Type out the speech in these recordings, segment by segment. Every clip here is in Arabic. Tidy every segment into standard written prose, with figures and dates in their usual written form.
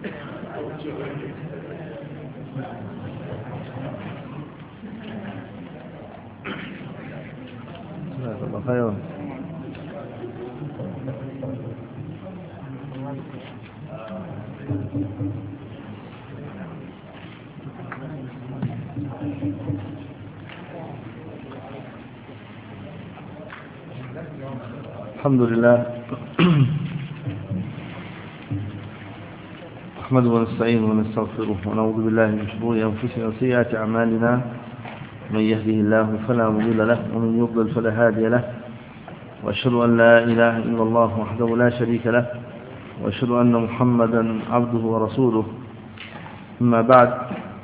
خير. الحمد لله نحمده ونستعينه ونستغفره ونعوذ بالله من شرور أنفسنا وسيئات أعمالنا. من يهده الله فلا مضل له ومن يضلل فلا هادي له، وأشهد أن لا إله إلا الله وحده لا شريك له، وأشهد أن محمدا عبده ورسوله. أما بعد،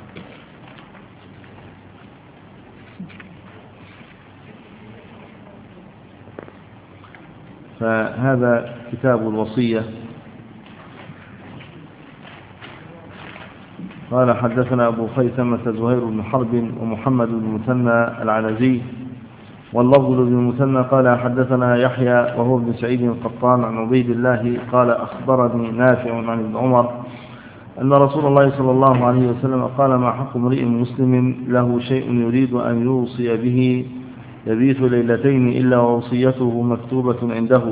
فهذا كتاب الوصية. قال حدثنا أبو خيثمة زهير بن حرب ومحمد بن مثنى العنزي، واللفظ بن مثنى قال حدثنا يحيى وهو ابن سعيد القطان عن عبيد الله قال أخبرني نافع عن ابن عمر أن رسول الله صلى الله عليه وسلم قال: ما حق امرئ مسلم له شيء يريد أن يوصي به يبيت ليلتين إلا ووصيته مكتوبة عنده.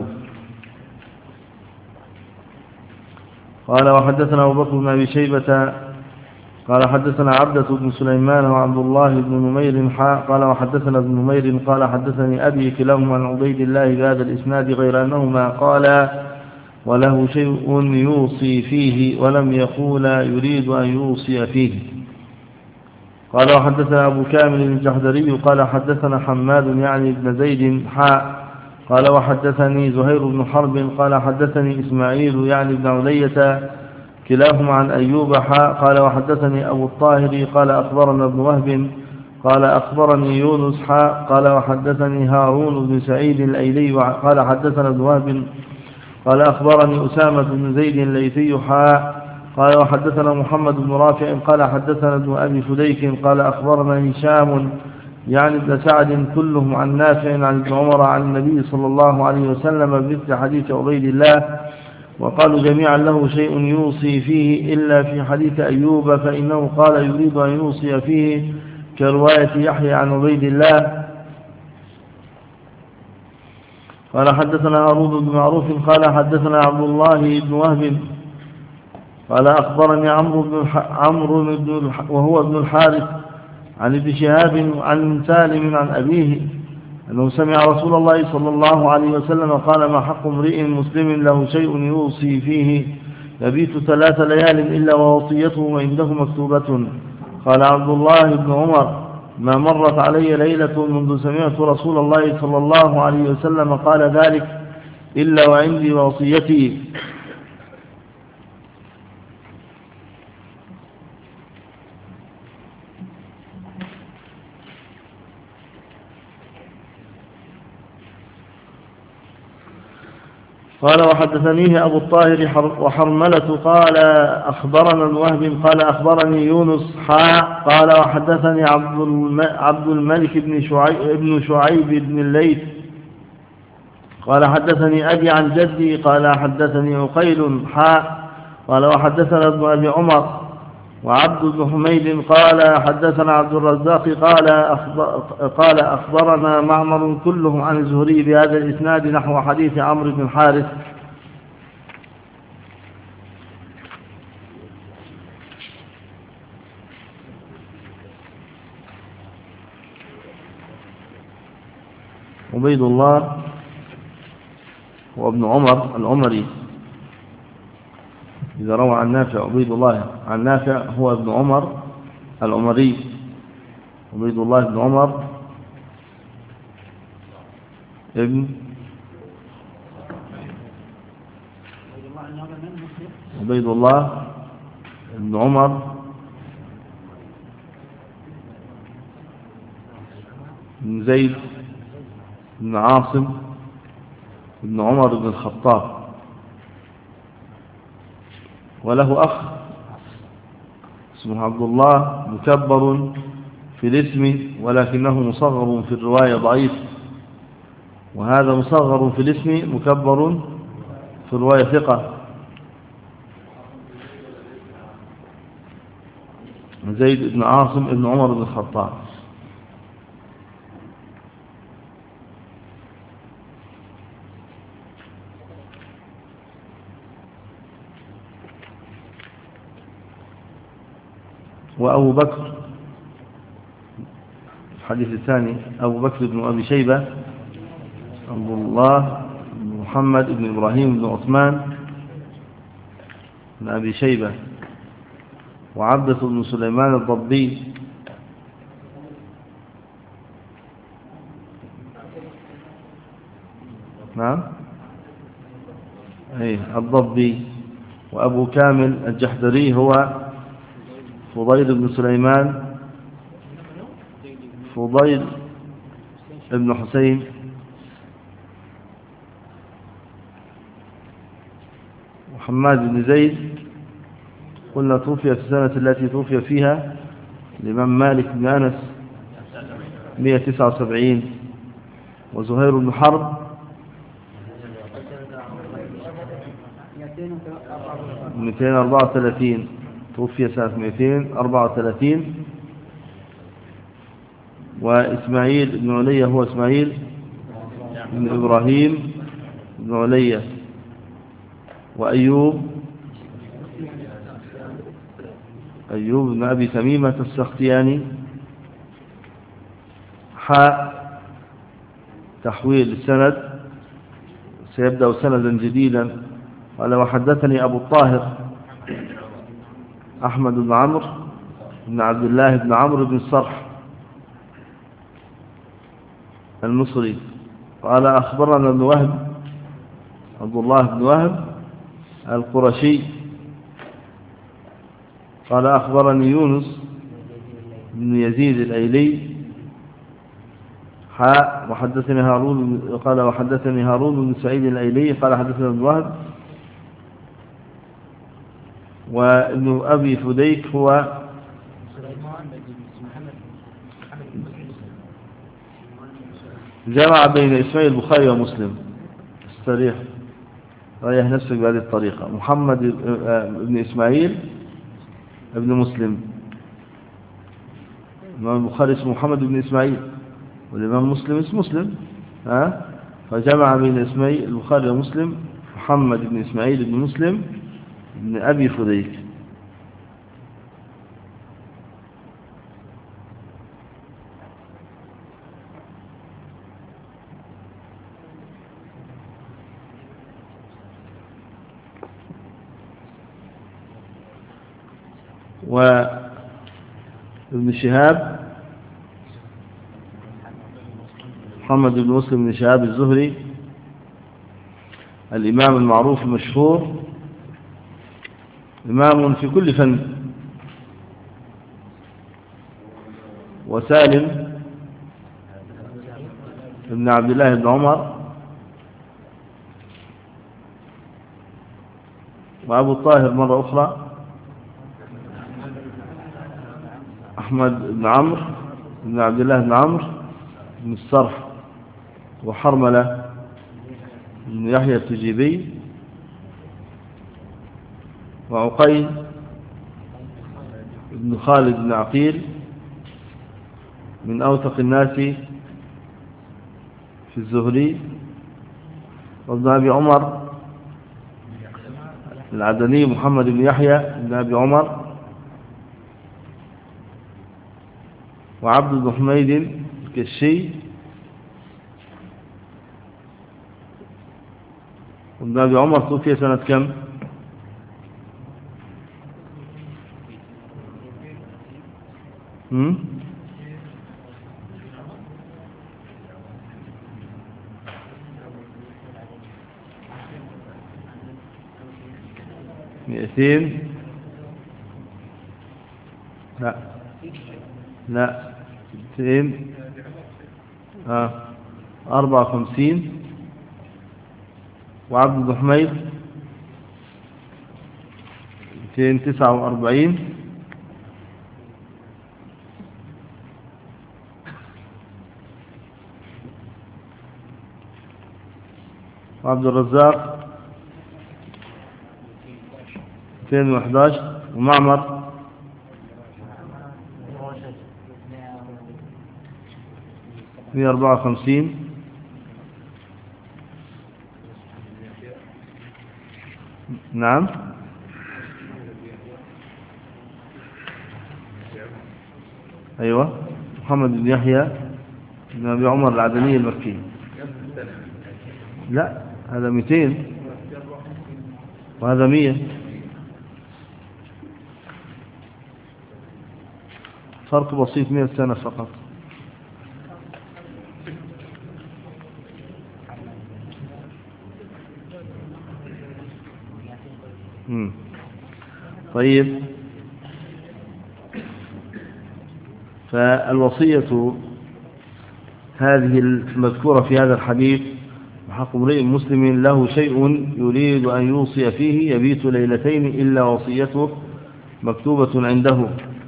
قال وحدثنا أبو بكر بن أبي شيبة قال حدثنا عبدة بن سليمان وعبد الله بن نمير قال وحدثنا ابن نمير قال حدثني أبي كلاهما عن عبيد الله بهذا الإسناد غير أنهما قال وله شيء يوصي فيه ولم يقول يريد أن يوصي فيه. قال وحدثنا أبو كامل الجحدري قال حدثنا حماد يعني بن زيد قال وحدثني زهير بن حرب قال حدثني إسماعيل يعني بن علية كلاهما عن أيوب قال وحدثني أبو الطاهر قال أخبرنا ابن وهب قال أخبرني يونس قال وحدثني هارون بن سعيد الأيلي قال حدثنا ابن وهب قال أخبرني أسامة بن زيد الليثي قال وحدثنا محمد بن رافع قال حدثنا ابن أبي فديك قال أخبرنا هشام يعني ابن سعد كلهم عن نافع عن ابن عمر عن النبي صلى الله عليه وسلم بمثل حديث عبيد الله، وقالوا جميعا له شيء يوصي فيه إلا في حديث أيوب فإنه قال يريد أن يوصي فيه كرواية يحيى عن عبيد الله. قال حدثنا هارون بن معروف قال حدثنا عبد الله بن وهب قال أخبرني عمرو بن وهو ابن الحارث عن ابن شهاب عن سالم عن أبيه أنه سمع رسول الله صلى الله عليه وسلم قال: ما حق امرئ مسلم له شيء يوصي فيه يبيت 3 ليال إلا ووصيته عنده مكتوبة. قال عبد الله بن عمر: ما مرت علي ليلة منذ سمعت رسول الله صلى الله عليه وسلم قال ذلك إلا وعندي وصيتي. قال وحدثنيه أبو الطاهر وحرملة قال أخبرنا ابن وهب قال أخبرني يونس قال وحدثني عبد الملك بن شعيب بن الليث قال حدثني أبي عن جدي قال حدثني عقيل قال وحدثنا ابن أبي عمر وعبد بن حميد قال حدثنا عبد الرزاق قال أخبرنا معمر كلهم عن الزهري بهذا الإسناد نحو حديث عمرو بن الحارث. عبيد الله وابن عمر العمري إذا روى عن نافع عبيد الله عن نافع هو ابن عمر العمري. عبيد الله بن عمر ابن عبيد الله بن عمر بن زيد بن عاصم بن عمر بن الخطاب، وله أخ اسمه عبد الله مكبر في الاسم ولكنه مصغر في الرواية ضعيف، وهذا مصغر في الاسم مكبر في الرواية ثقة. زيد بن عاصم بن عمر بن الخطاب. وأبو بكر الحديث الثاني أبو بكر بن أبي شيبة عبد الله بن محمد بن إبراهيم بن عثمان بن أبي شيبة، وعبدة بن سليمان الضبي، نعم الضبي. وأبو كامل الجحدري هو فضيل بن سليمان، فضيل بن حسين. وحماد بن زيد قلنا توفي في السنة التي توفي فيها الإمام مالك بن أنس 179. وزهير بن حرب 234 توفي سنة 234. وإسماعيل بن علية هو إسماعيل بن إبراهيم بن علية. وأيوب بن أبي تميمة السختياني. حاء تحويل السند، سيبدأ سندا جديدا. قال وحدثني أبو الطاهر أحمد بن عمرو بن عبد الله بن عمرو بن الصرح المصري. قال أخبرنا ابن وهب عبد الله بن وهب القرشي. قال أخبرني يونس بن يزيد الأيلي. وحدثني هارون، قال وحدثني هارون بن سعيد الأيلي قال حدثنا ابن وهب. وابن أبي فديك هو جمع بين إسماعيل البخاري ومسلم. استريح، ريح نفسك بهذه الطريقة. محمد بن إسماعيل ابن مسلم. الإمام البخاري اسمه محمد بن إسماعيل، والإمام مسلم اسمه مسلم، فجمع بين إسماعيل البخاري ومسلم محمد بن إسماعيل بن مسلم بن أبي فديك. وابن شهاب محمد بن مسلم بن شهاب الزهري الإمام المعروف المشهور، إمام في كل فن. وسالم بن عبد الله بن عمر. وأبو الطاهر مرة أخرى أحمد بن عمرو بن عبد الله بن عمرو بن الصرح. وحرملة بن يحيى التجيبي. وعقيل بن خالد بن عقيل من أوثق الناس في الزهري. وابن أبي عمر العدني محمد بن يحيى بن أبي عمر. وعبد بن حميد الكشي. وابن أبي عمر توفي سنة كم؟ مئتين، لا 200 54. وعبد بن حميد 249. وعبد الرزاق 211. ومعمر 154. نعم. أيوة، محمد بن يحيى بن أبي عمر العدني المكي. لا، هذا 200 وهذا 100. فرق بسيط 100 سنة فقط. طيب، فالوصية هذه المذكورة في هذا الحديث: حق امرئ مسلم له شيء يريد أن يوصي فيه يبيت ليلتين إلا وصيته مكتوبة عنده.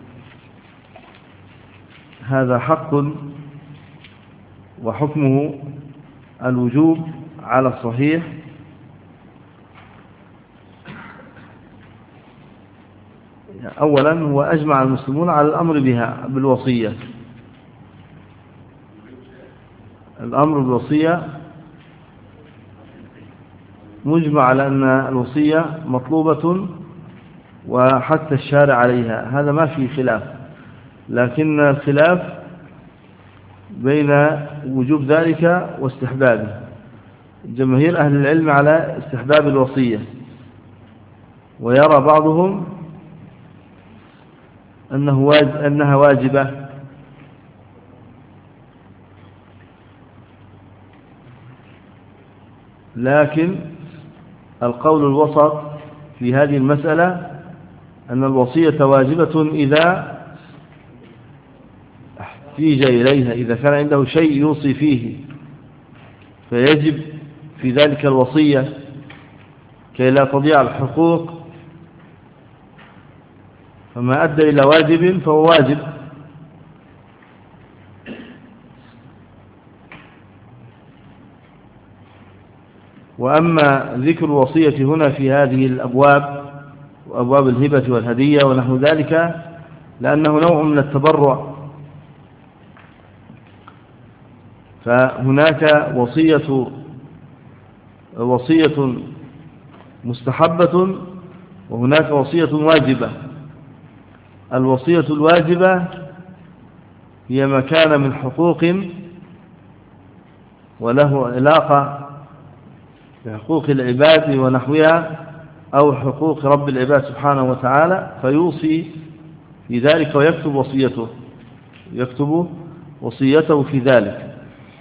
هذا حق، وحكمه الوجوب على الصحيح. أولا، هو أجمع المسلمون على الأمر بها بالوصية. الأمر بالوصية مجمع على أن الوصية مطلوبة وحتى الشارع عليها، هذا ما فيه خلاف. لكن الخلاف بين وجوب ذلك واستحبابه. جماهير أهل العلم على استحباب الوصية، ويرى بعضهم أنها واجبة. لكن القول الوسط في هذه المسألة أن الوصية واجبة إذا احتيج إليها، إذا كان عنده شيء يوصي فيه فيجب في ذلك الوصية كي لا تضيع الحقوق. فما أدى إلى واجب فهو واجب. وأما ذكر الوصية هنا في هذه الأبواب وأبواب الهبة والهدية ونحو ذلك لأنه نوع من التبرع، فهناك وصية مستحبة وهناك وصية واجبة. الوصية الواجبة هي ما كان من حقوق وله علاقة بحقوق العباد ونحوها أو حقوق رب العباد سبحانه وتعالى، فيوصي في ذلك يكتب وصيته في ذلك.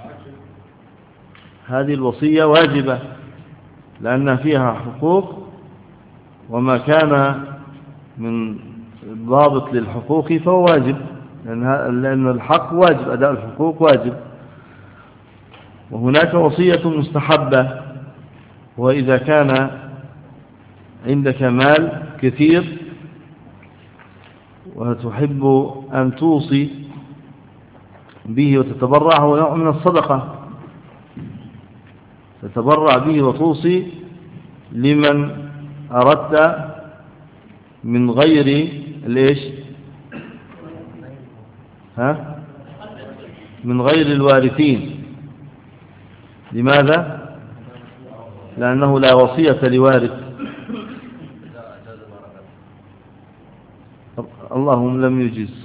هذه الوصية واجبة لأن فيها حقوق، وما كان من ضابط للحقوق فهو واجب، لأن الحق واجب، أداء الحقوق واجب. وهناك وصية مستحبة، وإذا كان عندك مال كثير وتحب أن توصي به وتتبرع، هو نوع من الصدقة، تتبرع به وتوصي لمن أردت من غير من غير الوارثين. لماذا؟ لأنه لا وصية لوارث. اللهم لم يجز،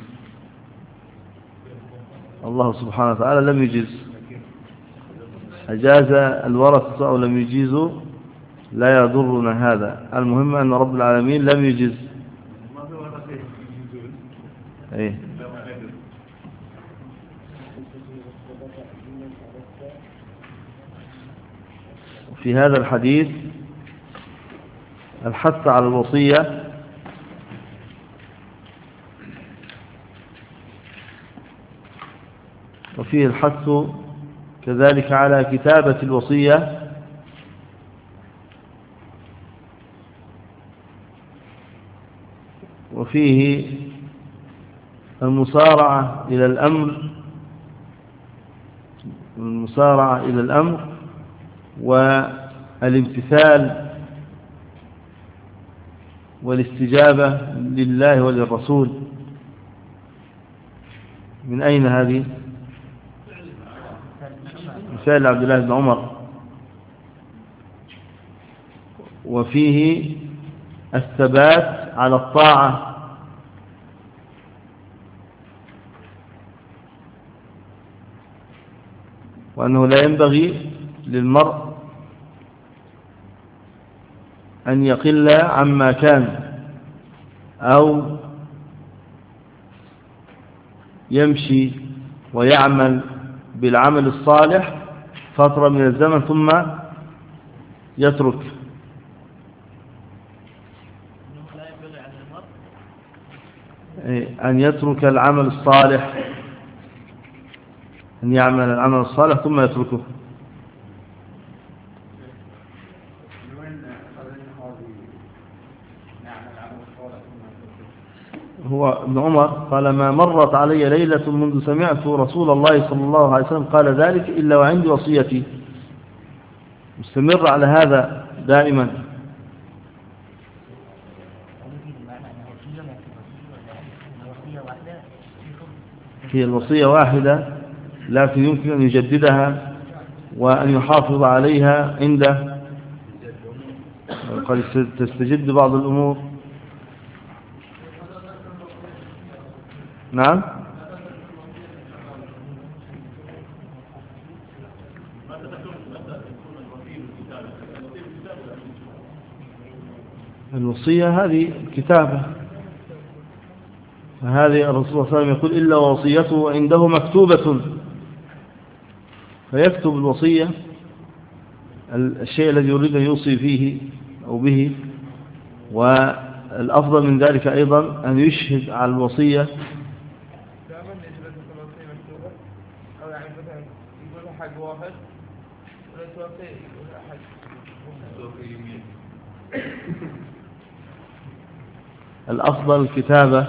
الله سبحانه وتعالى لم يجز، أجاز الورثة أو لم يجيزوا لا يضرنا هذا. المهم أن رب العالمين لم يجز. إيه؟ في هذا الحديث الحث على الوصية، وفيه الحث كذلك على كتابة الوصية، وفيه المسارعة إلى الأمر والامتثال والاستجابة لله وللرسول. من أين هذه؟ فعل عبد الله بن عمر، وفيه الثبات على الطاعة، وأنه لا ينبغي للمرء أن يقل عما كان أو يمشي ويعمل بالعمل الصالح فترة من الزمن ثم يترك. أن يترك العمل الصالح، أن يعمل العمل الصالح ثم يتركه. هو ابن عمر قال: ما مرت علي ليلة منذ سمعت رسول الله صلى الله عليه وسلم قال ذلك إلا وعندي وصيتي. مستمر على هذا دائما. هي الوصية واحدة، لكن يمكن أن يجددها وأن يحافظ عليها عنده، قد تستجد بعض الأمور. نعم. الوصية هذه كتابة، فهذه الرسول صلى الله عليه وسلم يقول: إلا وصيته عنده مكتوبة، فيكتب الوصية، الشيء الذي يريد أن يوصي فيه أو به. والأفضل من ذلك أيضا أن يشهد على الوصية. الأفضل الكتابة،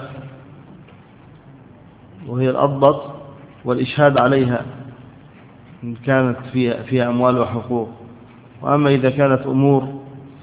وهي الأضبط، والإشهاد عليها إن كانت فيها أموال وحقوق. وأما إذا كانت أمور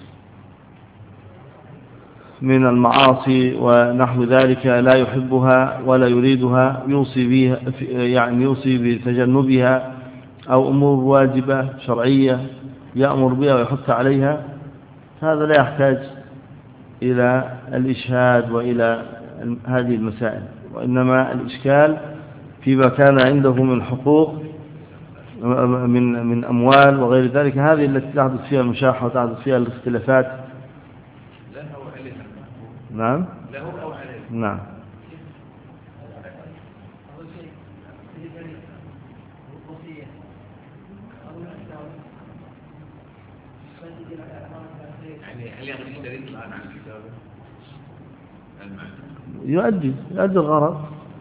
من المعاصي ونحو ذلك لا يحبها ولا يريدها، يوصي بها، يعني يوصي بتجنبها، أو أمور واجبة شرعية يأمر بها ويحث عليها، هذا لا يحتاج إلى الإشهاد وإلى هذه المسائل. وإنما الإشكال فيما كان عنده من حقوق من أموال وغير ذلك، هذه التي تحدث فيها المشاحة وتحدث فيها الاختلافات. له أو عليه. نعم. له أو عليه. نعم. هل يغني الشريك الآن عن الكتابة؟ يؤدي الغرض.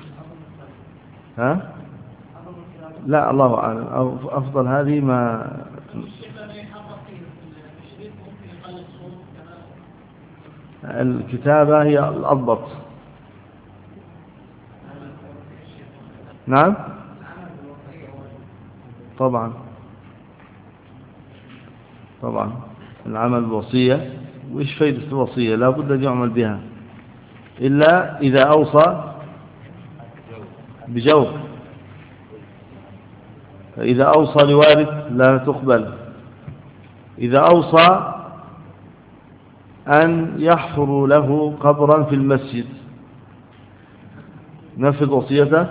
ها؟ لا، الله أعلم. أو أفضل هذه ما الكتابة هي الأضبط. نعم. طبعا العمل بالوصية، وإيش فايدة الوصية؟ لا بد أن يعمل بها إلا إذا أوصى بجور. فإذا أوصى لوارث لا تقبل. إذا أوصى أن يحفر له قبرا في المسجد، نفذ وصيته،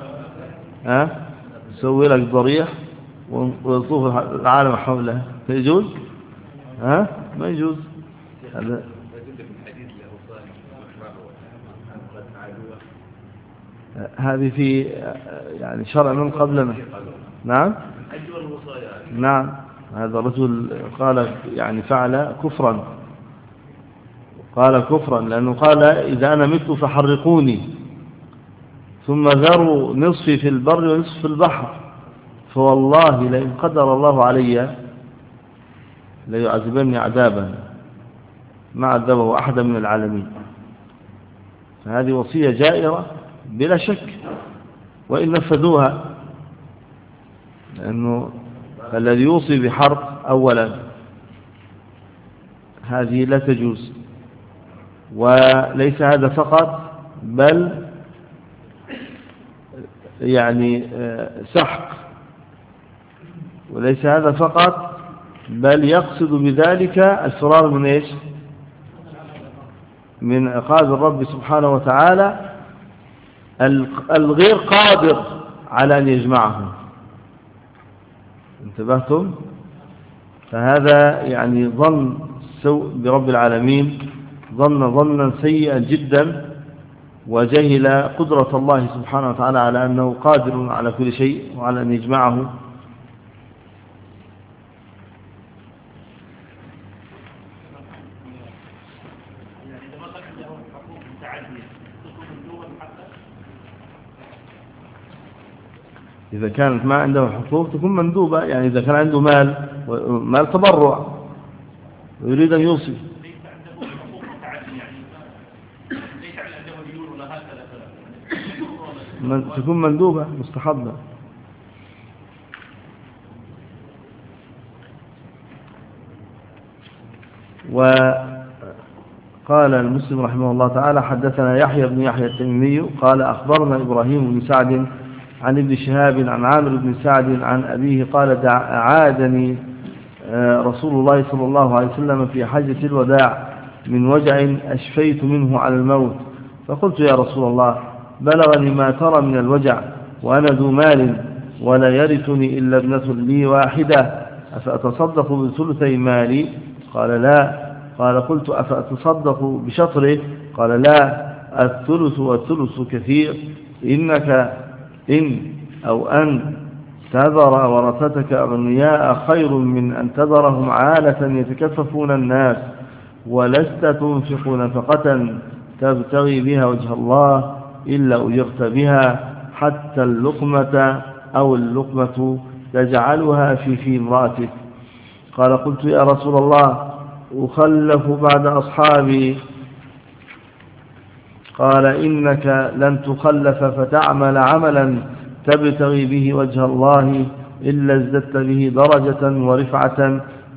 يسوي لك ضريح ويطوف العالم حوله، يجوز؟ ما يجوز هذا. هذه في يعني شرع من قبلنا. نعم. نعم. هذا الرجل قال يعني فعل كفرا، لأنه قال: إذا أنا مت فحرقوني ثم ذروا نصفي في البر ونصف في البحر، فوالله لئن قدر الله علي ليعذبني عذابا ما عذبه أحدا من العالمين. فهذه وصية جائرة بلا شك، وإن نفذوها، لأنه الذي يوصي بحرق أولا هذه لا تجوز. وليس هذا فقط، بل يعني سحق وليس هذا فقط، بل يقصد بذلك الفرار من إيش؟ من عقاب الرب سبحانه وتعالى الغير قادر على أن يجمعهم. انتبهتم؟ فهذا يعني ظن سوء برب العالمين، ظنا سيئا جدا، وجهل قدرة الله سبحانه وتعالى على أنه قادر على كل شيء وعلى أن يجمعه. إذا كانت ما عنده حقوق تكون مندوبة، يعني إذا كان عنده مال تبرع ويريد أن يوصي تكون مندوبة مستحبة. وقال المسلم رحمه الله تعالى: حدثنا يحيى بن يحيى التميمي قال أخبرنا إبراهيم بن سعد عن ابن شهاب عن عامر بن سعد عن أبيه قال: عادني رسول الله صلى الله عليه وسلم في حجة الوداع من وجع أشفيت منه على الموت، فقلت: يا رسول الله، بلغني ما ترى من الوجع وأنا ذو مال ولا يرثني إلا ابنة لي واحدة، أفأتصدق بثلثي مالي؟ قال: لا. قال: قلت: أفأتصدق بشطره؟ قال: لا، الثلث والثلث كثير، إنك أن تذر ورثتك أغنياء خير من أن تذرهم عالة يتكففون الناس، ولست تنفق نفقة تبتغي بها وجه الله إلا أجرت بها، حتى اللقمة أو اللقمة تجعلها في امرأتك. قال: قلت: يا رسول الله، أخلف بعد أصحابي؟ قال: إنك لن تخلف فتعمل عملا تبتغي به وجه الله إلا ازددت به درجة ورفعة،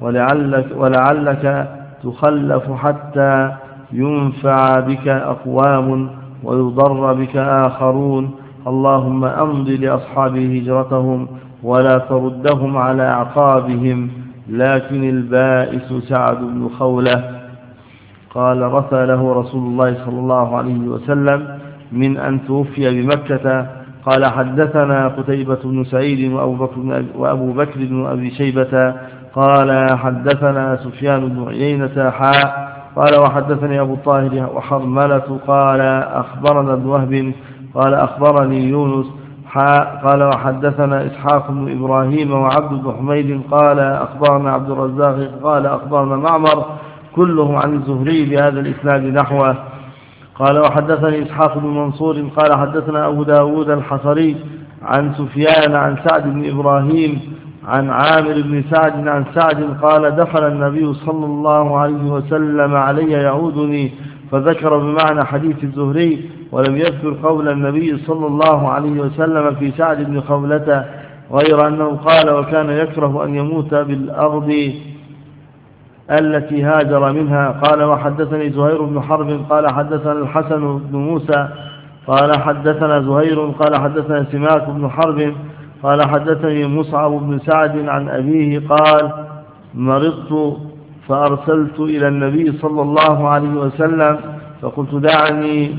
ولعلك تخلف حتى ينفع بك أقوام ويضر بك آخرون. اللهم أمض لأصحابه هجرتهم ولا تردهم على أعقابهم. لكن البائس سعد بن خولة. قال: رثى له رسول الله صلى الله عليه وسلم من أن توفي بمكة. قال: حدثنا قتيبة بن سعيد وأبو بكر بن أبي شيبة قال: حدثنا سفيان بن عيينة قال: وحدثني أبو الطاهر وحرملة قال: أخبرنا ابن وهب قال: أخبرني يونس قال: وحدثنا إسحاق بن إبراهيم وعبد بن حميد قال: أخبرنا عبد الرزاق قال: أخبرنا معمر كلهم عن الزهري بهذا الإسناد نحوه. قال: وحدثني إسحاق بن منصور قال: حدثنا أبو داود الحصري عن سفيان عن سعد بن إبراهيم عن عامر بن سعد عن سعد قال: دخل النبي صلى الله عليه وسلم علي يعودني، فذكر بمعنى حديث الزهري، ولم يذكر قول النبي صلى الله عليه وسلم في سعد بن خولة، غير أنه قال: وكان يكره أن يموت بالأرض التي هاجر منها. قال: وحدثني زهير بن حرب قال: حدثنا الحسن بن موسى قال: حدثنا زهير قال: حدثنا سماك بن حرب قال: حدثني مصعب بن سعد عن أبيه قال: مرضت فأرسلت إلى النبي صلى الله عليه وسلم فقلت: دعني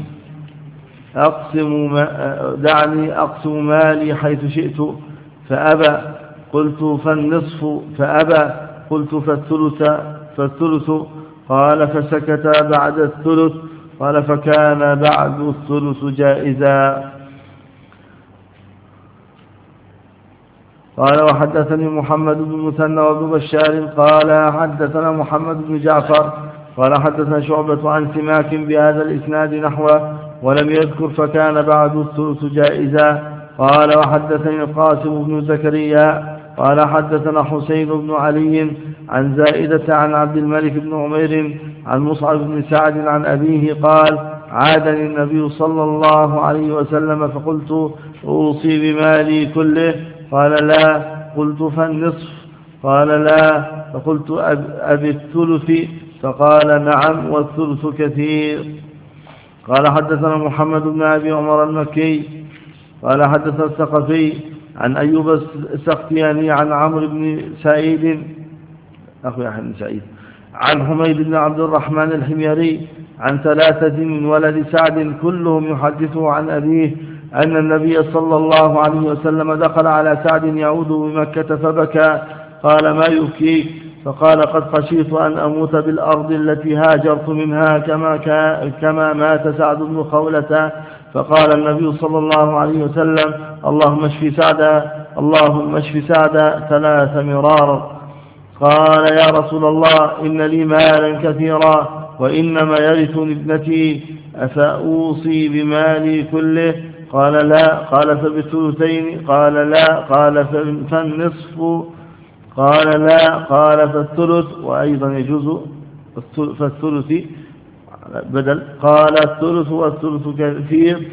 أقسم مالي حيث شئت، فأبى. قلت: فالنصف؟ فأبى. قلت: فالثلث؟ قال: فسكت بعد الثلث. قال: فكان بعد الثلث جائزا. قال: وحدثني محمد بن مثنى وابن بشار قال: حدثنا محمد بن جعفر قال: حدثنا شعبة عن سماك بهذا الإسناد نحوه، ولم يذكر فكان بعد الثلث جائزا. قال: وحدثني القاسم بن زكريا قال: حدثنا حسين بن علي عن زائدة عن عبد الملك بن عمير عن مصعب بن سعد عن أبيه قال: عادني النبي صلى الله عليه وسلم فقلت: أوصي بمالي كله؟ قال: لا. قلت: فالنصف؟ قال: لا. فقلت: أبي الثلث؟ فقال: نعم، والثلث كثير. قال: حدثنا محمد بن أبي عمر المكي قال: حدثنا الثقفي عن أيوب السختياني عن عمرو بن سعيد أخو يحيى بن سعيد عن حميد بن عبد الرحمن الحميري عن ثلاثة من ولد سعد كلهم يحدثه عن أبيه أن النبي صلى الله عليه وسلم دخل على سعد يعود بمكة فبكى قال ما يبكيك؟ فقال قد خشيت أن أموت بالأرض التي هاجرت منها كما مات سعد بن خولة. فقال النبي صلى الله عليه وسلم اللهم اشف سعدا اللهم اشف سعدا 3 مرارا. قال يا رسول الله إن لي مالا كثيرا وإنما يرثني ابنتي أفأوصي بمالي كله؟ قال لا. قال فبالثلثين؟ قال لا. قال فالنصف؟ قال لا. قال فالثلث وأيضا يجوز فالثلث بدل. قال الثلث والثلث كثير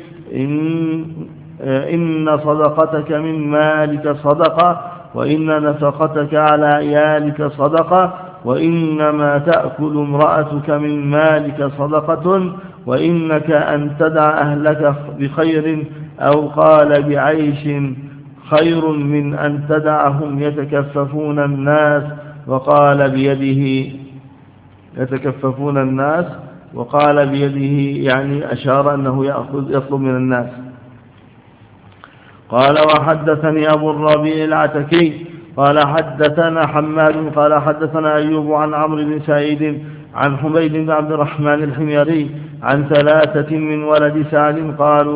إن صدقتك من مالك صدقة وإن نفقتك على عيالك صدقة وإنما تأكل امرأتك من مالك صدقة وإنك أن تدع أهلك بخير أو قال بعيش خير من أن تدعهم يتكففون الناس وقال بيده يتكففون الناس وقال بيده يعني أشار أنه يطلب من الناس. قال وحدثني أبو الربيع العتكي قال حدثنا حماد قال حدثنا أيوب عن عمرو بن سعيد عن حميد بن عبد الرحمن الحميري عن ثلاثة من ولد سعد قالوا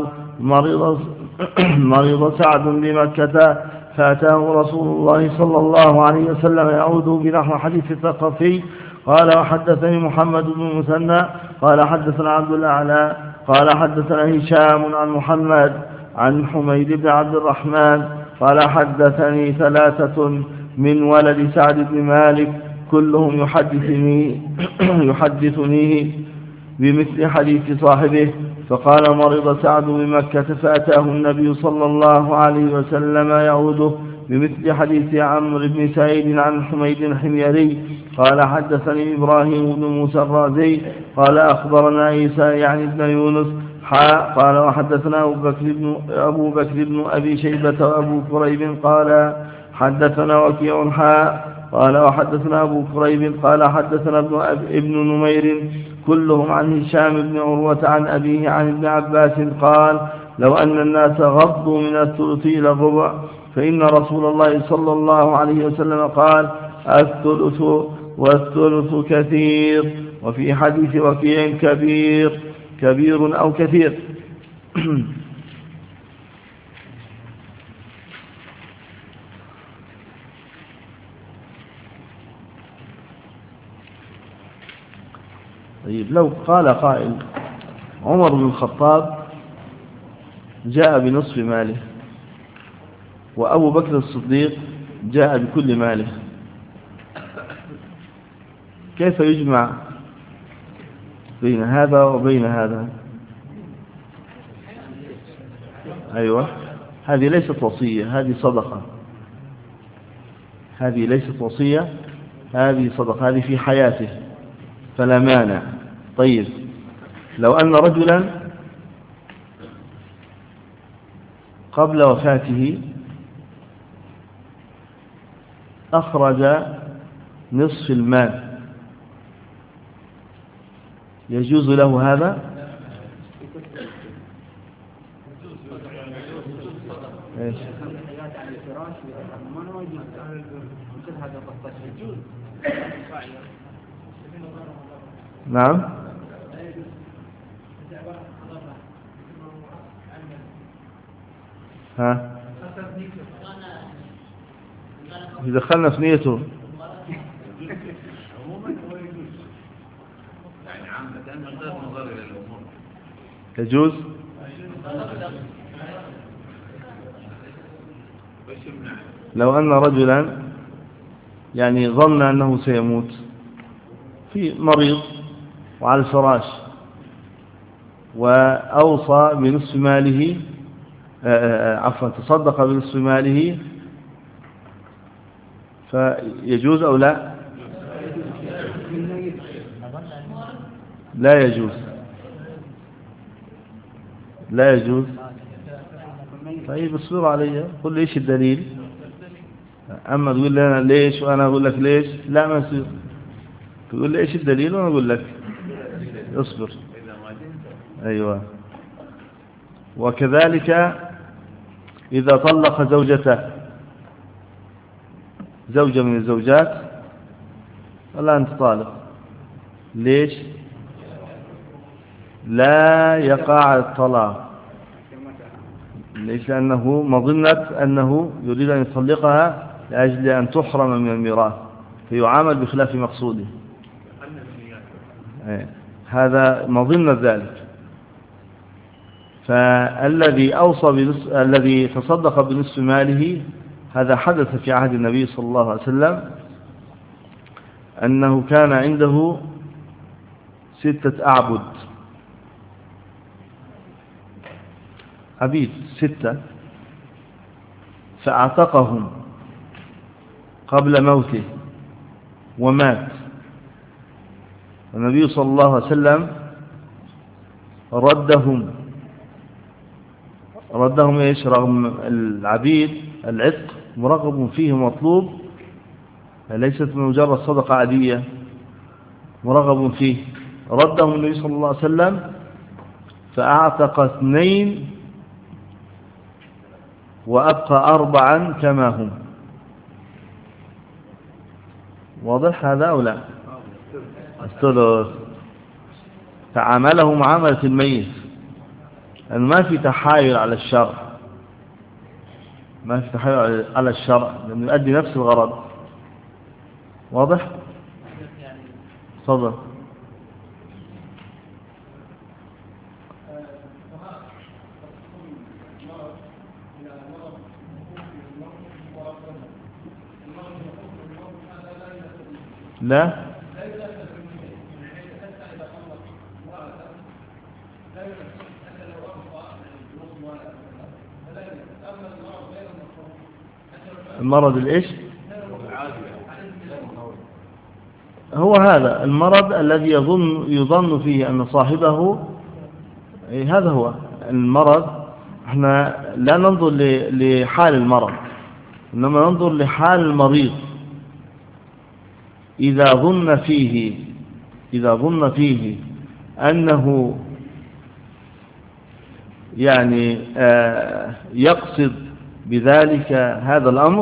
مرض سعد بمكة فأتاه رسول الله صلى الله عليه وسلم يعود بنحو حديث الثقفي. قال وحدثني محمد بن المثنى قال حدثنا عبد الأعلى قال حدثنا هشام عن محمد عن حميد بن عبد الرحمن قال حدثني ثلاثة من ولد سعد بن مالك كلهم يحدثنيه بمثل حديث صاحبه. فقال مرض سعد بمكة فأتاه النبي صلى الله عليه وسلم يعوده بمثل حديث عمرو بن سعيد عن حميد الحميري قال حدثني إبراهيم بن موسى الرازي قال أخبرنا عيسى يعني ابن يونس قال وحدثنا أبو بكر بن أبي شيبة وأبو كريب قال حدثنا وكيع قال وحدثنا أبو كريب قال حدثنا ابن نمير كلهم عن هشام بن عروة عن أبيه عن ابن عباس قال لو أن الناس غضوا من الثلث إلى الربع فإن رسول الله صلى الله عليه وسلم قال الثلث والثلث كثير. وفي حديث وكيع كبير أو كثير. طيب لو قال قائل عمر بن الخطاب جاء بنصف ماله وأبو بكر الصديق جاء بكل ماله كيف يجمع بين هذا وبين هذا؟ أيوة هذه ليست وصية هذه صدقة. هذه ليست وصية هذه صدقة هذه في حياته فلا مانع. طيب لو أن رجلا قبل وفاته أخرج نصف المال يجوز له هذا؟ ايش؟ نعم ها دخلنا في نيته يجوز. لو أن رجلا يعني ظن أنه سيموت في مريض وعلى الفراش وأوصى بنصف ماله تصدق بنصف ماله فيجوز أو لا؟ لا يجوز طيب اصبر علي، قل لي ايش الدليل. اما تقول لي انا ليش وانا اقول لك ليش، لا ما يصير. تقول لي ايش الدليل وانا اقول لك اصبر. ايوه. وكذلك اذا طلق زوجته، زوجة من الزوجات، ولا انت طالق، ليش لا يقع الطلاق؟ ليش؟ لأنه مظنة أنه يريد أن يطلقها لأجل أن تحرم من الميراث، فيعامل بخلاف مقصوده. هذا مظنة ذلك. فالذي الذي تصدق بنصف ماله، هذا حدث في عهد النبي صلى الله عليه وسلم، أنه كان عنده 6 أعبد، عبيد 6، فأعتقهم قبل موته ومات. النبي صلى الله عليه وسلم ردهم إيش؟ رغم العبيد العتق مرغب فيه مطلوب، ليست مجرد صدقة عادية، مرغب فيه. ردهم النبي صلى الله عليه وسلم فأعتق 2 وأبقى 4 كما هم. واضح هذا أو لا؟ الثلث. تعامله معاملة الميت، أن ما في تحايل على الشرع، ما في تحايل على الشرع، لأنه يؤدي نفس الغرض. واضح؟ تفضل. لا المرض الإيش؟ هو هذا المرض الذي يظن فيه أن صاحبه، هذا هو المرض. احنا لا ننظر لحال المرض، إنما ننظر لحال المريض. إذا ظن فيه أنه يعني يقصد بذلك هذا الأمر،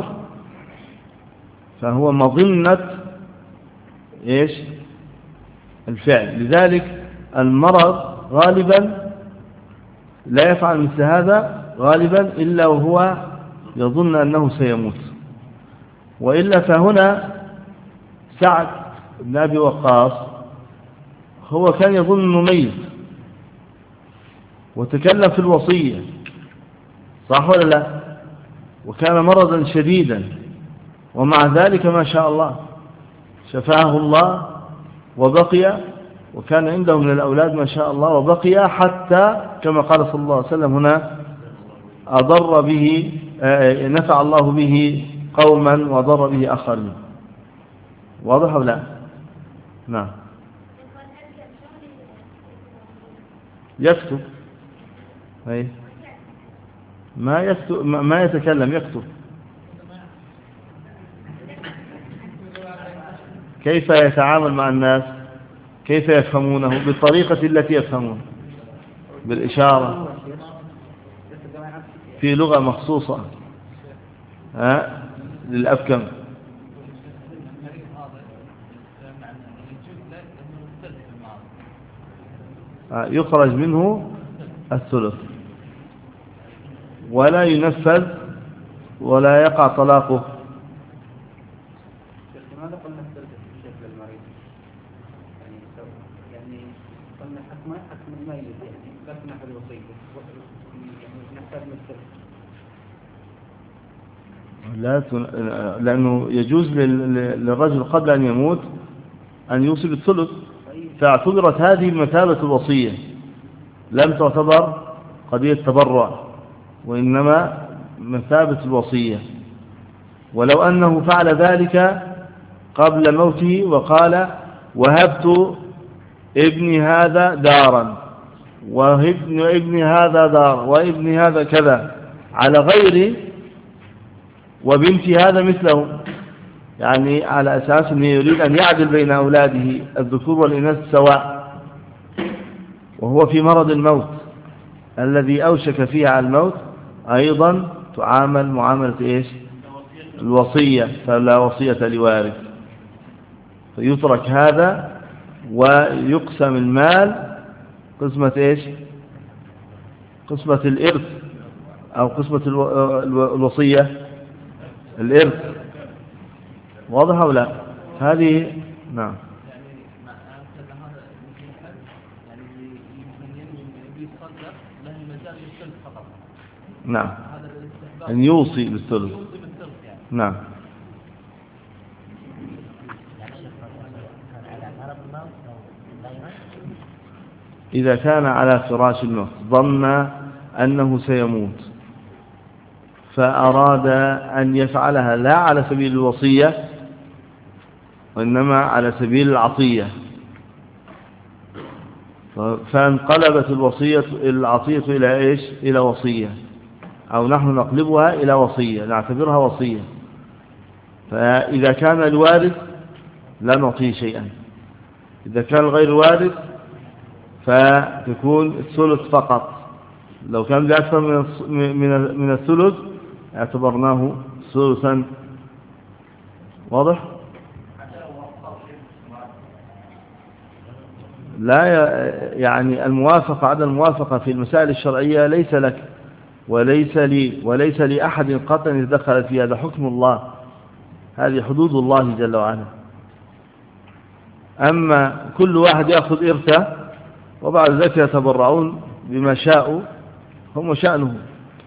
فهو مظنة إيش؟ الفعل. لذلك المرض غالبا لا يفعل مثل هذا غالبا إلا وهو يظن أنه سيموت. وإلا فهنا سعد بن أبي وقاص هو كان يظن أنه ميت وتكلم في الوصية، صح ولا لا؟ وكان مرضا شديدا، ومع ذلك ما شاء الله شفاه الله وبقي، وكان عنده من الأولاد ما شاء الله، وبقي حتى كما قال صلى الله عليه وسلم هنا أضر به، نفع الله به قوما وضر به آخرين. واضح أو لا؟ نعم. يكتب. أي ما يكتب، ما يتكلم، يكتب. كيف يتعامل مع الناس؟ كيف يفهمونه؟ بالطريقة التي يفهمون، بالإشارة، في لغة مخصوصة للأفكم. يخرج منه الثلث ولا ينفذ ولا يقع طلاقه. لماذا قلنا الثلث الشيخ للمريض؟ يعني قلنا حكم الميت، يعني لا تنفذ الوصية، يعني نحتاج من الثلث. لأنه يجوز للرجل قبل أن يموت أن يوصي بالثلث، فاعتبرت هذه مثابة الوصية، لم تعتبر قضية تبرع، وإنما مثابة الوصية. ولو أنه فعل ذلك قبل موته وقال وهبت ابني هذا دارا، وابن ابني هذا دار، وابني هذا كذا، على غير وبنت هذا مثله، يعني على أساس أنه يريد أن يعدل بين أولاده الذكور والإناث سواء، وهو في مرض الموت الذي أوشك فيه على الموت، أيضا تعامل معاملة إيش؟ الوصية، فلا وصية لوارث، فيترك هذا ويقسم المال قسمة إيش؟ قسمة الإرث أو قسمة الوصية الإرث. واضح أو لا؟ هذه نعم. نعم، أن يوصي بالثلث. نعم. إذا كان على فراش الموت ظن أنه سيموت فأراد أن يفعلها لا على سبيل الوصية وإنما على سبيل العطية، فانقلبت العطية إلى إيش؟ إلى وصية، أو نحن نقلبها إلى وصية، نعتبرها وصية. فإذا كان الوارث لا نعطيه شيئا، إذا كان غير وارث فتكون الثلث فقط. لو كان بأكثر من الثلث اعتبرناه ثلثا. واضح؟ لا، يعني الموافقة، عدم الموافقة في المسائل الشرعية ليس لك وليس لي وليس لأحد قط إذا دخل في هذا حكم الله، هذه حدود الله جل وعلا. أما كل واحد يأخذ إرثه وبعد ذلك يتبرعون بما شاءوا هم شأنه.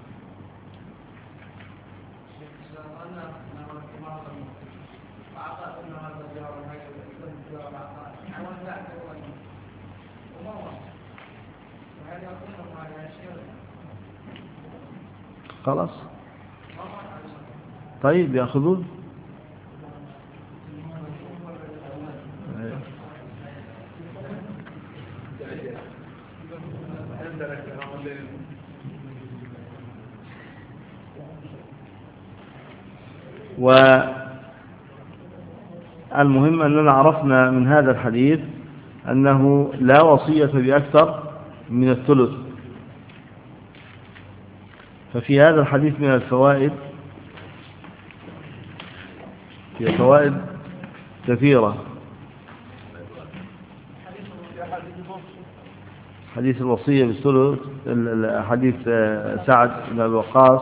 خلاص طيب يأخذون. والمهم أننا عرفنا من هذا الحديث أنه لا وصية بأكثر من الثلث. ففي هذا الحديث من الفوائد، في فوائد كثيرة. حديث الوصية بالثلث، حديث سعد بن أبي وقاص،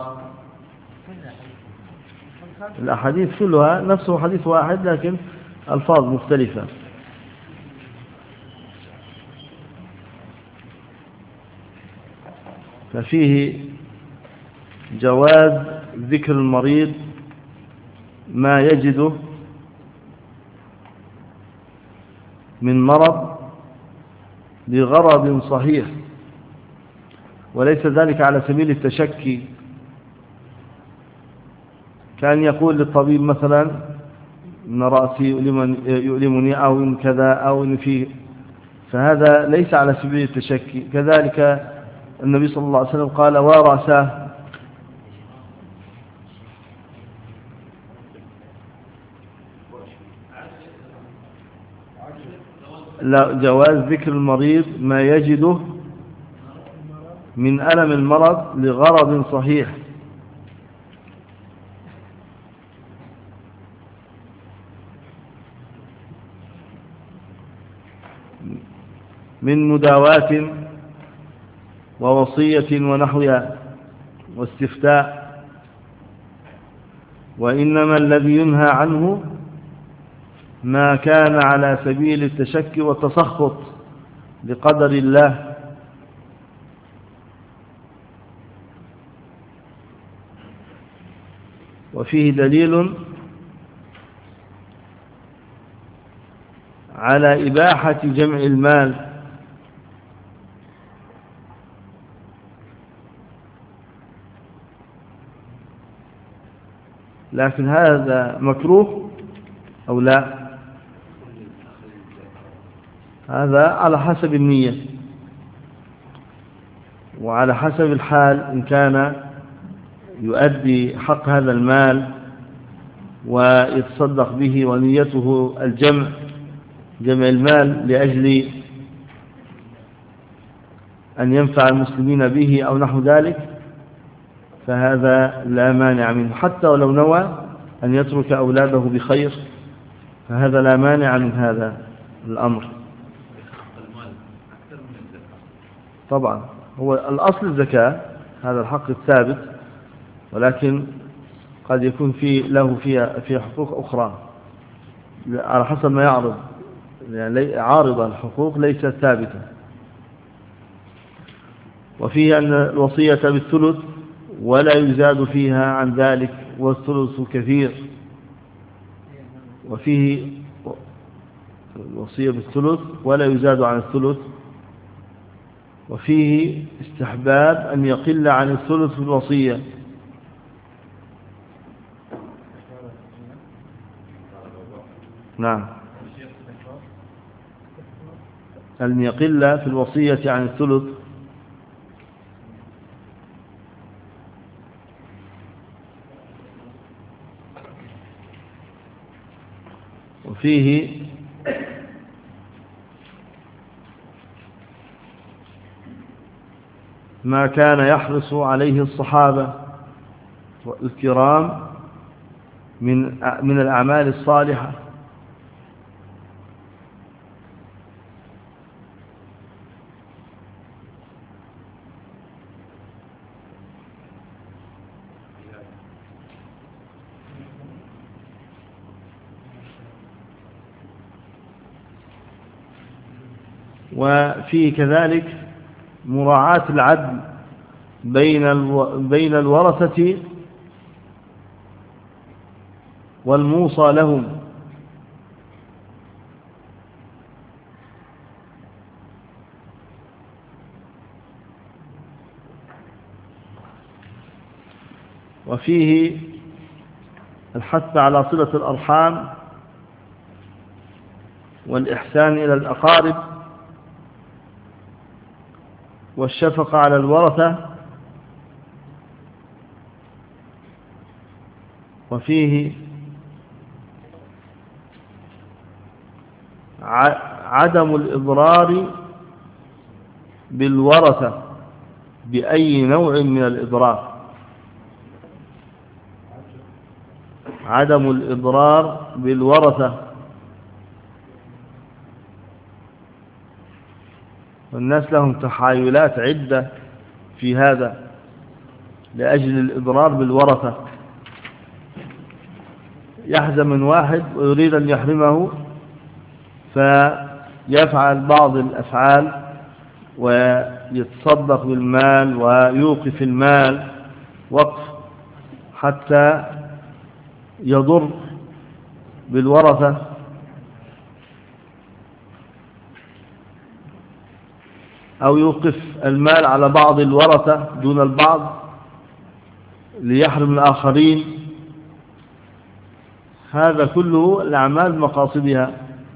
الأحاديث كلها نفسه حديث واحد لكن ألفاظ مختلفة. ففيه جواز ذكر المريض ما يجده من مرض لغرض صحيح، وليس ذلك على سبيل التشكي، كان يقول للطبيب مثلا إن رأسي يؤلمني أو إن كذا أو إن فيه، فهذا ليس على سبيل التشكي. كذلك النبي صلى الله عليه وسلم قال ورأساه، لا، جواز ذكر المريض ما يجده من ألم المرض لغرض صحيح، من مداواة ووصية ونحوها واستفتاء. وإنما الذي ينهى عنه ما كان على سبيل التشكي والتسخط بقدر الله. وفيه دليل على إباحة جمع المال، لكن هذا مكروه أو لا؟ هذا على حسب النية وعلى حسب الحال، إن كان يؤدي حق هذا المال ويتصدق به ونيته جمع المال لأجل أن ينفع المسلمين به أو نحو ذلك، فهذا لا مانع منه، حتى ولو نوى أن يترك أولاده بخير فهذا لا مانع من هذا الأمر. المال أكثر من الزكاة. طبعا هو الأصل الزكاة، هذا الحق الثابت، ولكن قد يكون له فيها حقوق أخرى على حسب ما يعرض، يعني عارضة الحقوق ليست ثابتة. وفيه أن الوصية بالثلث ولا يزاد فيها عن ذلك، والثلث كثير. وفيه الوصية بالثلث ولا يزاد عن الثلث. وفيه استحباب أن يقل عن الثلث في الوصية، نعم، أن يقل في الوصية عن الثلث. وفيه ما كان يحرص عليه الصحابة الكرام من الأعمال الصالحة، وفيه كذلك مراعاة العدل بين الورثة والموصى لهم، وفيه الحث على صلة الأرحام والإحسان إلى الأقارب والشفقة على الورثة. وفيه عدم الإضرار بالورثة بأي نوع من الإضرار، عدم الإضرار بالورثة. والناس لهم تحايلات عدة في هذا لأجل الإضرار بالورثة، يحزم من واحد ويريد أن يحرمه فيفعل بعض الأفعال ويتصدق بالمال ويوقف المال وقف حتى يضر بالورثة، أو يوقف المال على بعض الورثة دون البعض ليحرم الآخرين. هذا كله الأعمال مقاصدها.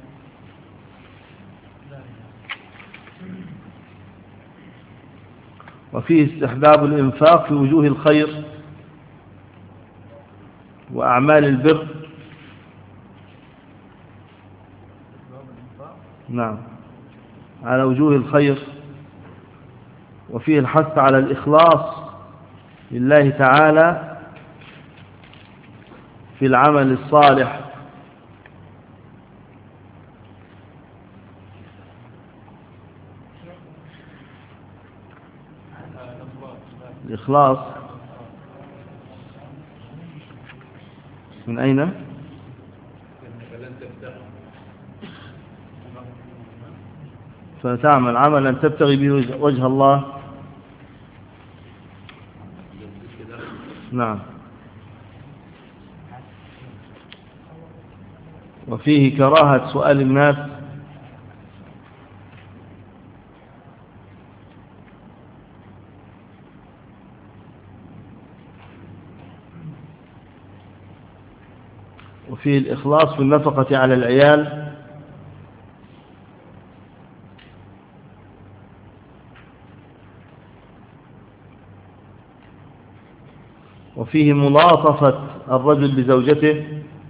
وفيه استحباب الإنفاق في وجوه الخير وأعمال البر، نعم، على وجوه الخير. وفيه الحث على الإخلاص لله تعالى في العمل الصالح، الإخلاص من أين؟ فتعمل عملا تبتغي به وجه الله، نعم. وفيه كراهة سؤال الناس، وفيه الإخلاص في النفقة على العيال، وفيه ملاطفة الرجل بزوجته.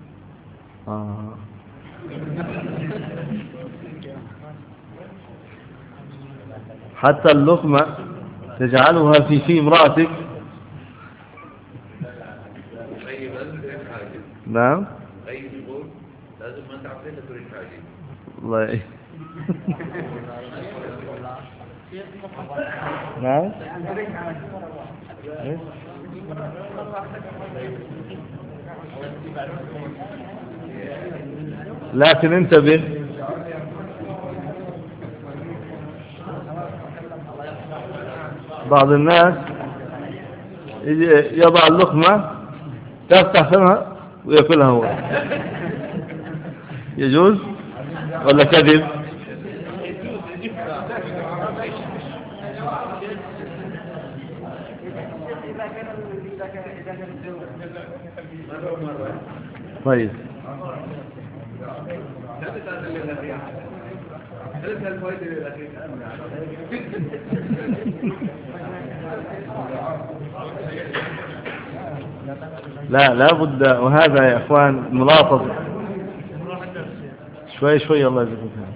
حتى اللقمة تجعلها في امرأتك. نعم. لازم ما تعطيها تريد حاجة. الله نعم. لكن انتبه، بعض الناس يضع اللقمة تفتح فمها ويأكلها هو. يجوز ولا كذب؟ طيب. لا بد، وهذا يا اخوان ملاحظ شوي الله يجزيكم خير.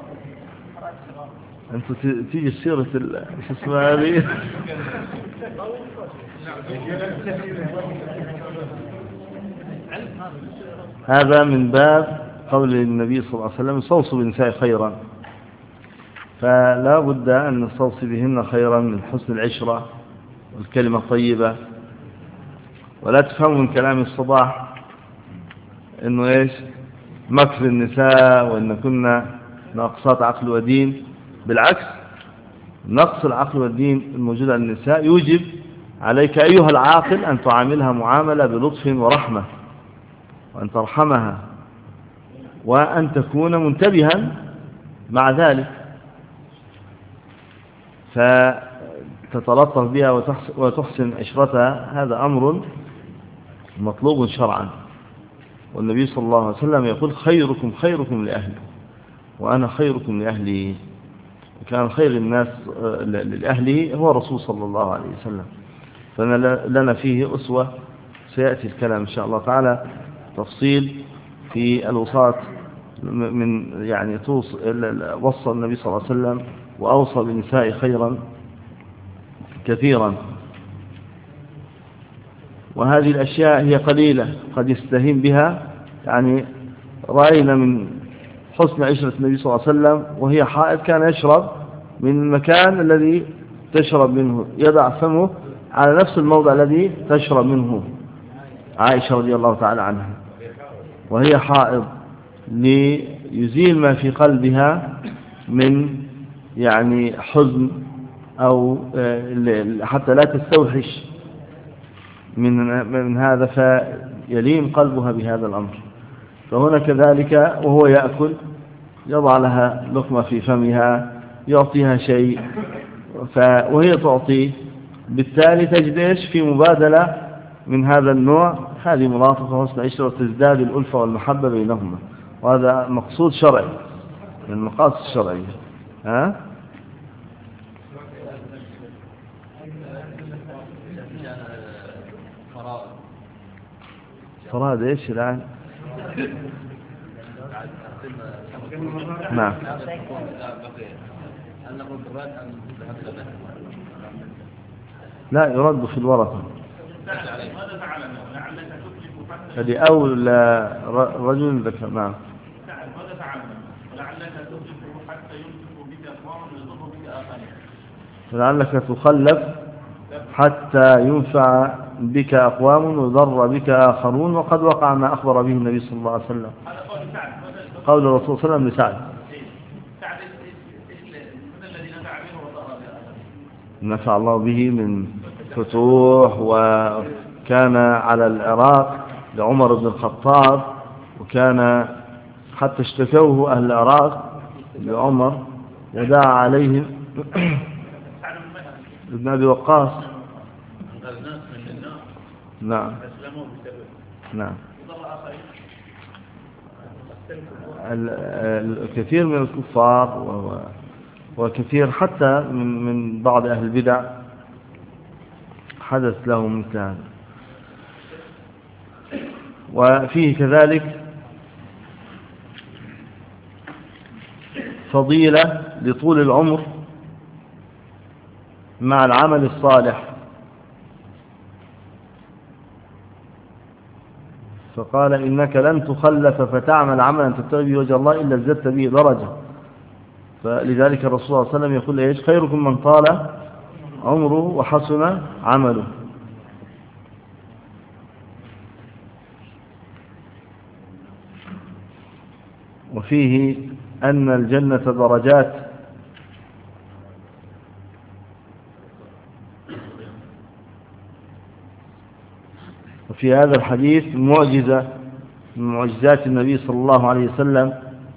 انتوا تيجي سيرة شو اسمها هذه. هذا من باب قول النبي صلى الله عليه وسلم استوصوا بالنساء خيرا، فلا بد أن نستوصي بهن خيرا من حسن العشرة والكلمة الطيبة. ولا تفهموا من كلام الصباح انه ايش مكر النساء وان كنا ناقصات عقل ودين. بالعكس، نقص العقل والدين الموجود عند النساء يوجب عليك أيها العاقل أن تعاملها معاملة بلطف ورحمة، وأن ترحمها، وأن تكون منتبها مع ذلك، فتتلطف بها وتحسن عشرتها. هذا أمر مطلوب شرعا. والنبي صلى الله عليه وسلم يقول خيركم خيركم لأهلي وأنا خيركم لأهلي. كان خير الناس لأهله هو الرسول صلى الله عليه وسلم، فلنا فيه أسوة. سيأتي الكلام إن شاء الله تعالى تفصيل في الوصاة من يعني وصى النبي صلى الله عليه وسلم وأوصى بالنساء خيرا كثيرا. وهذه الأشياء هي قليلة قد يستهين بها. يعني رأينا من حسن عشرة النبي صلى الله عليه وسلم وهي حائض كان يشرب من المكان الذي تشرب منه، يضع فمه على نفس الموضع الذي تشرب منه عائشة رضي الله تعالى عنها وهي حائض، ليزيل ما في قلبها من يعني حزن أو حتى لا تستوحش من هذا، فيلين قلبها بهذا الأمر. فهنا كذلك وهو يأكل يضع لها لقمة في فمها، يعطيها شيء وهي تعطيه، بالتالي تجد إيش في مبادلة من هذا النوع. هذه ملاطفة وحسن عشرة وتزداد الألفة والمحبة بينهما، وهذا مقصود شرعي من المقاصد الشرعية. فراد إيش الآن؟ نعم. لا يرد في الورثة. هذه أول رجل ذكر. نعم. لعلك تخلف حتى ينفع بك أقوام ويضر بك آخرون، وقد وقع ما أخبر به النبي صلى الله عليه وسلم. قول الرسول صلى الله عليه وسلم لسعد: نفع الله به من فتوح، وكان على العراق لعمر بن الخطاب، وكان حتى اشتكوه أهل العراق لعمر ودعا عليهم ابن أبي وقاص. نعم نعم. الكثير من الكفار وكثير حتى من بعض أهل البدع حدث لهم مثل هذا. وفيه كذلك فضيلة لطول العمر مع العمل الصالح. فقال إنك لن تخلف فتعمل عملا تبتغي به وجه الله إلا ازددت به درجة. فلذلك الرسول صلى الله عليه وسلم يقول إيش؟ خيركم من طال عمره وحسن عمله. وفيه أن الجنة درجات. وفي هذا الحديث معجزة من معجزات النبي صلى الله عليه وسلم،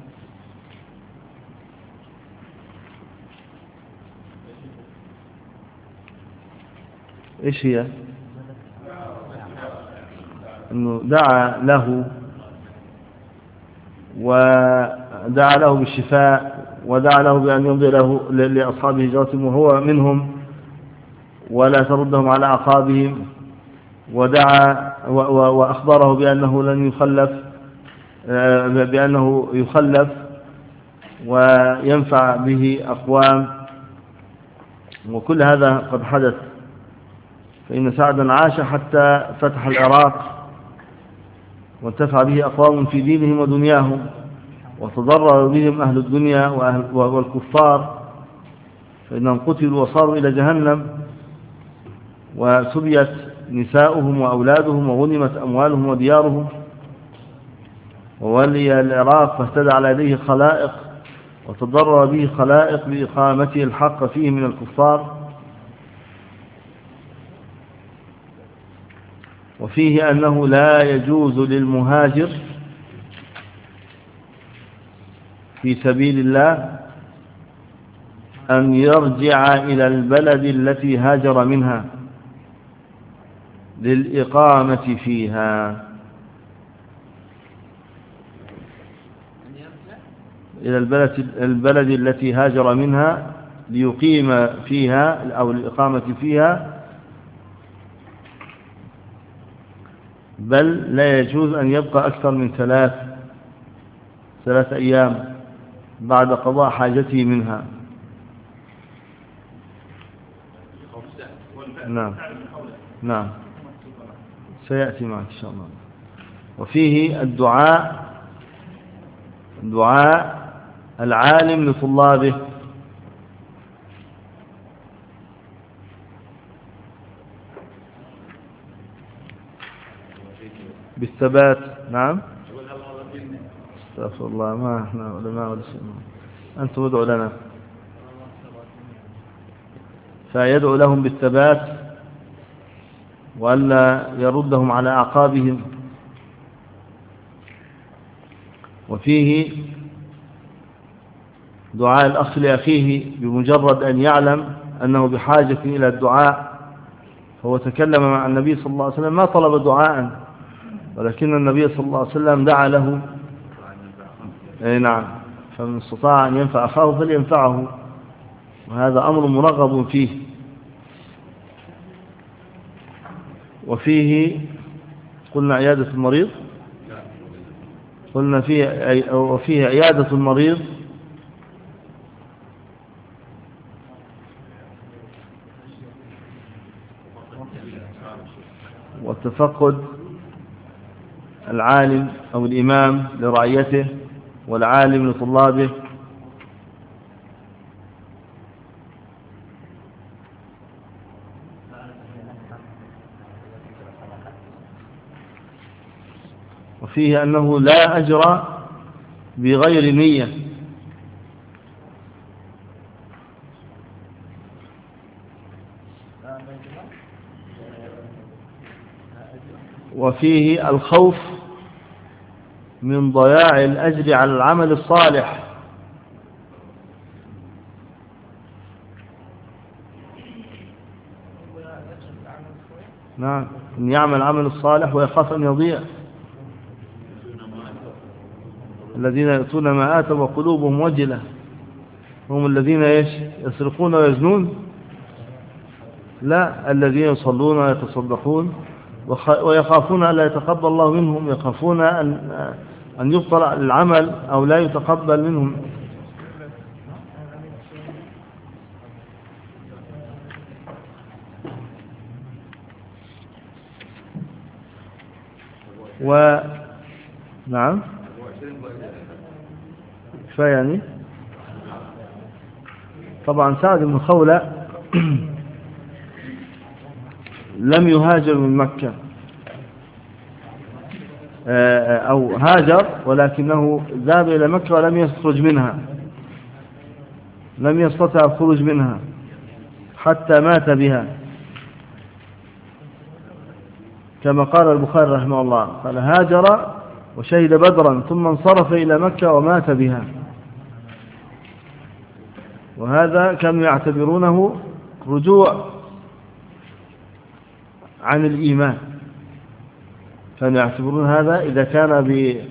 إيش هي؟ أنه دعا له بالشفاء، ودعا له بأن يمضي لأصحابه هجرتهم وهو منهم ولا تردهم على أعقابهم، ودعا وأخبره بأنه لن يخلف، بأنه يخلف وينفع به أقوام، وكل هذا قد حدث. فإن سعدا عاش حتى فتح العراق وانتفع به أقوام في دينهم ودنياهم، وتضرر بهم أهل الدنيا والكفار، فإنهم قتلوا وصاروا إلى جهنم، وسبيت نساؤهم وأولادهم وغنمت أموالهم وديارهم، وولي العراق فاهتدى على يديه خلائق، وتضرر به خلائق بإقامته الحق فيه من الكفار. وفيه أنه لا يجوز للمهاجر في سبيل الله أن يرجع إلى البلد التي هاجر منها للإقامة فيها، إلى البلد التي هاجر منها ليقيم فيها أو الإقامة فيها، بل لا يجوز أن يبقى أكثر من 3 أيام بعد قضاء حاجته منها. نعم سيأتي معك إن شاء الله. وفيه دعاء العالم لطلابه، بالثبات. نعم استغفر الله، ما احنا علماء ولا شيء، أنتم ادعوا لنا. فيدعو لهم بالثبات وألا يردهم على أعقابهم. وفيه دعاء الأخ لأخيه بمجرد أن يعلم أنه بحاجة إلى الدعاء، فهو تكلم مع النبي صلى الله عليه وسلم ما طلب دعاء، ولكن النبي صلى الله عليه وسلم دعا له. نعم، فمن استطاع أن ينفع أخاه فلينفعه، وهذا أمر مرغب فيه. وفيه قلنا عيادة المريض، قلنا وفيه عيادة المريض والتفقد العالم أو الإمام لرعيته والعالم لطلابه. وفيه أنه لا أجر بغير نية، وفيه الخوف من ضياع الأجر على العمل الصالح. نعم، أن يعمل عمل الصالح ويخاف أن يضيع. الذين يأتون ما آتوا وقلوبهم وجلة هم الذين يسرقون ويزنون؟ لا، الذين يصلون ويتصدقون ويخافون أن لا يتقبل الله منهم، يخافون أن يبطل العمل أو لا يتقبل منهم. نعم يعني طبعا سعد بن خولة لم يهاجر من مكة، أو هاجر ولكنه ذهب إلى مكة ولم يخرج منها، لم يستطع الخروج منها حتى مات بها، كما قال البخاري رحمه الله، قال هاجر وشهد بدرا ثم انصرف إلى مكة ومات بها. وهذا كانوا يعتبرونه رجوع عن الإيمان، كانوا يعتبرون هذا إذا كان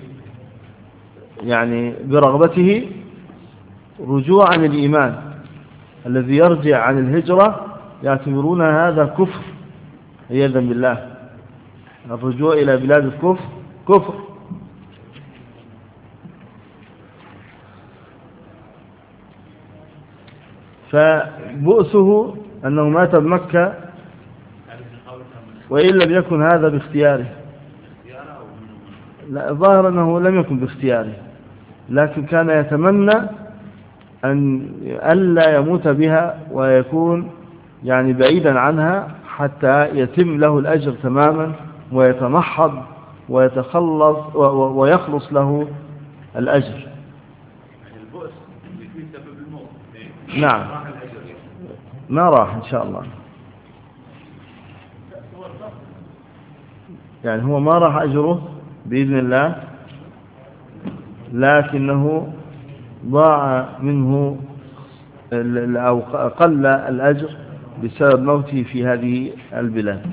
يعني برغبته رجوع عن الإيمان، الذي يرجع عن الهجرة يعتبرون هذا كفر عياذا بالله، الرجوع إلى بلاد الكفر كفر. فبؤسه أنه مات بمكة، وإن لم يكن هذا باختياره، لا، ظاهر أنه لم يكن باختياره، لكن كان يتمنى أن ألا يموت بها ويكون يعني بعيدا عنها حتى يتم له الأجر تماما ويتمحض ويتخلص ويخلص له الأجر. نعم، ما راح إن شاء الله، يعني هو ما راح أجره بإذن الله، لكنه ضاع منه أو قل الأجر بسبب موته في هذه البلاد.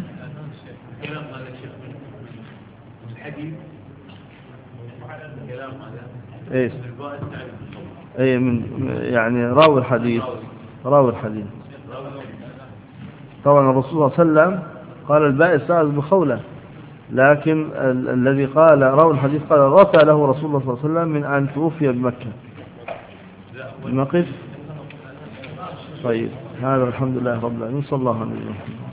ايش؟ اي من يعني راوي الحديث، راوي الحديث. طبعا الرسول صلى الله عليه وسلم قال البائس سعد بن خولة، لكن الذي قال راوي الحديث قال رفع له رسول الله صلى الله عليه وسلم من أن توفي بمكة. نقف. طيب، هذا الحمد لله رب العالمين، صلى الله عليه وسلم.